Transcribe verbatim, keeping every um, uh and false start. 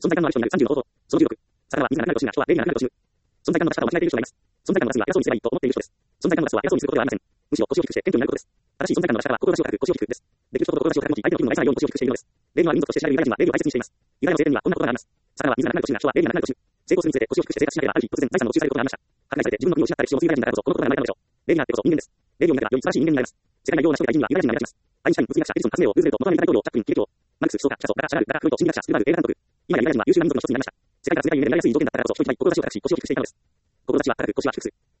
存在感のある人になるさんじゅうの方法。そのじゅうろく。さらは自ら何かを知るな人は礼儀がなくなると死ぬ。存在感のなさを間違えている人がいます。存在感のなさには偉そうにすればいいと思っている人です。存在感のなさは偉そうにすることではありません。むしろ腰を低くして謙虚になることです。正しい存在感のなしからは志を高く腰を低くです。できる人と志を高く持ち相手の気分を害さないように腰を低くしているのです。礼儀のある民族として知られるユダヤ人は礼儀を大切にしています。ユダヤの聖典にはこんなことがあります。さらは自ら何かを知るな人は礼儀がなくなると死ぬ。成功するにつれて腰を低くして生活しなければある日突然財産の落ちされることがありました。破壊されて自分の国を失った歴史を持つユダヤ人だからこそこのことが生まれたのでしょう。礼儀があってこそ人間です。礼儀を磨けばより素晴らしい人間になります。世界がような人や偉人にはユダヤ人が目立ちます。アインシュタイン、物理学者、エジソン、カスメオ、ルーズベルト、元アメリカ大統領、チャップリン、キリケオ、マルクス、思想家、ピカソ、ラガ、シャガル、ラガ、フロイト、心理学者、スピルバーグ、映画監督。今やユダヤ人は優秀な民族の一つになりました。世界が冷たい夢でなりやすい条件だったからこそ人々は腰を低くしていたのです。志は高く、腰は低くする。